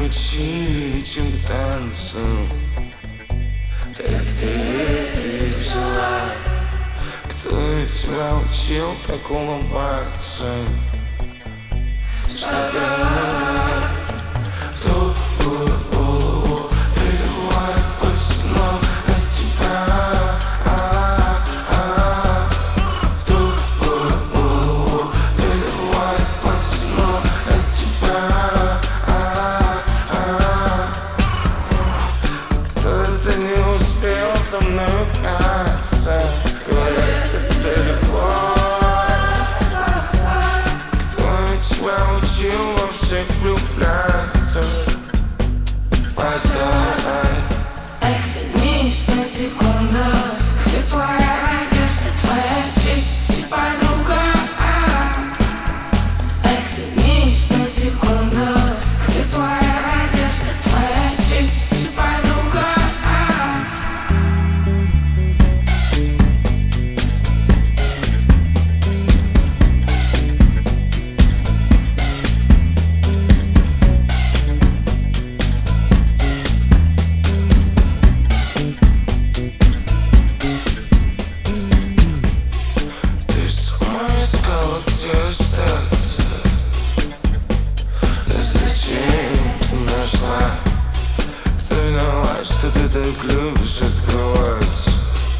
чили, чем танцы. Так где ты взяла? Кто тебя учил так улыбаться? Что град в тупую голову переливает пацаном от тебя. В тупую голову переливает пацаном от тебя. Кто-то не успел со мной гнаться. Говорят, это далеко. Тебя учил во всех влюбляться. Поставай. Оглянись на секунду, где твоя одежда, твоя честь и подруга. Оглянись на секунду, где твоя одежда, твоя честь и подруга. Что ты так любишь открываться?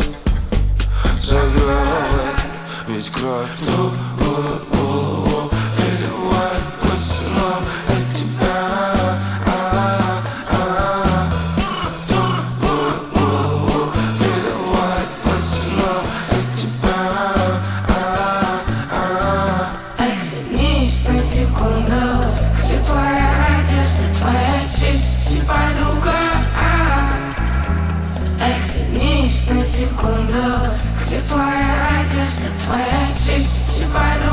Закрывай, ведь кровь в другую голову переливает пацаном от тебя. В другую голову переливает пацаном от тебя. Оглянись на секунду, где твоя одежда, твоя честь и подруга. Оглянись на секунду, где твоя одежда, твоя честь и подруга.